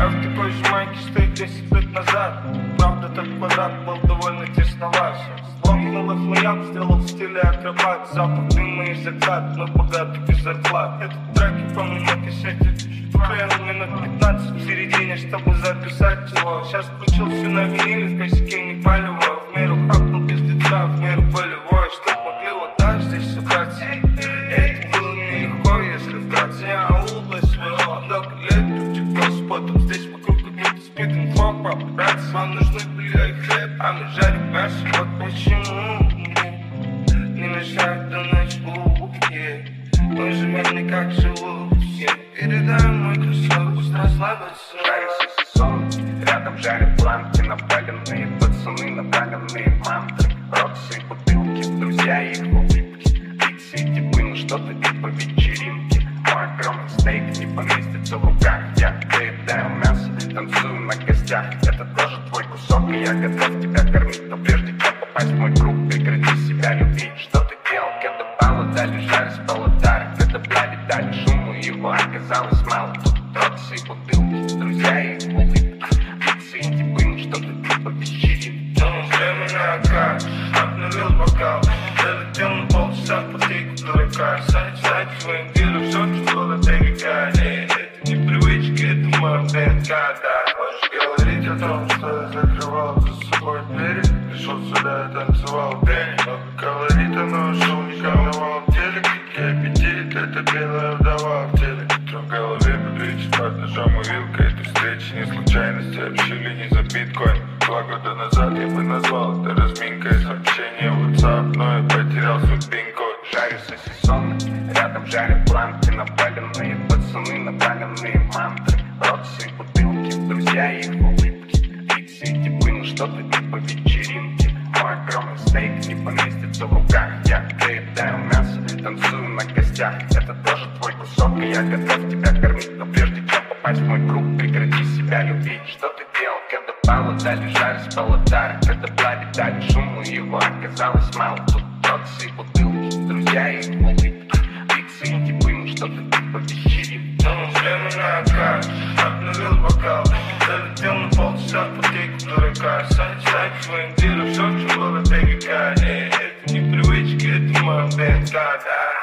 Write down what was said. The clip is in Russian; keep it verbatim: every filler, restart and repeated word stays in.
А в такой же майке стоит десять лет назад. Правда, тот квадрат был довольно тесноват. Сломанный флояк сделал в стиле акробат. Запах дыма и закат, но богатый без зарплат. Этот трек я помню на кассете. Проехал минут пятнадцать в середине, чтобы записать его. Сейчас включился на виниле, в косяке не палево. В меру хапнул без лица, в меру болевой. Чтоб могли вот так здесь собраться. Это было нелегко, если вкратце. Я улыбаюсь своего много лет, притекло потом здесь вокруг где-то спит инфо. Братцы, вам нужны белье и хлеб, а мы жарим кашу. Вот почему не мешают до ночи улыбки. Мы живем не как живут все. Передаем мой кусок, пусть расслабятся. Сон, рядом жарят планки, напаленные пацаны, напаленные мантры. Роксы и бутылки, друзья и их улыбки. Пиксы и типы, ну что-то типа вечеринки. Мой огромный стейк не поместится в руках. Я доедаю мясо, танцую на костях. Это тоже твой кусок, и я готов тебя кормить. Но прежде чем попасть в мой круг, прекрати себя любить. Что ты делал, когда пало, дали жарь, спал удар. Когда бляди дали шуму, его оказалось мало. Тут роксы и бутылки, друзья и их улыбки. Пиксы и типы, ну что-то типа вечеринки. Дома время на окат, обновил бокал. Залетел на полчаса в потейку дурака. Сайт своим дилом, все, что до берега. Это не привычки, это мой ДНК, да. Можешь говорить о том, что я закрывал за собой двери. Пришел сюда, я танцевал день. Много колорита, но ушел не карнавал в теле. Какие аппетит, это белая вдова в теле. В голове подвечен под ножом и вилкой. Этой встречи не случайности, общили не за биткоин. Два года назад я бы назвал это разминкой. Сообщение в WhatsApp, но я потерял свой пин-код. Жарю сосисоны, рядом жарят планки. Напаленные пацаны, напаленные мантры. Роксы и бутылки, друзья и их улыбки. Пиксы и типы, ну что-то типа вечеринки. Мой огромный стейк не поместится в руках. Я доедаю мясо, танцую на костях. Это тоже твой кусок, и я готов тебя кормить. Но прежде чем попасть в мой круг, прекрати себя любить. Что ты делал, когда пало, дали жарь, спал удар. Когда блади дали шуму, его оказалось мало. Тут роксы и бутылки, друзья и их улыбки. Пиксы и типы, ну что-то типа вечеринки. Дома время на окат, обновил бокал. Залетел на полчаса в потейку дурака. Сайт своим дилом, все, что было берега. Это не привычки, это мой ДНК, да.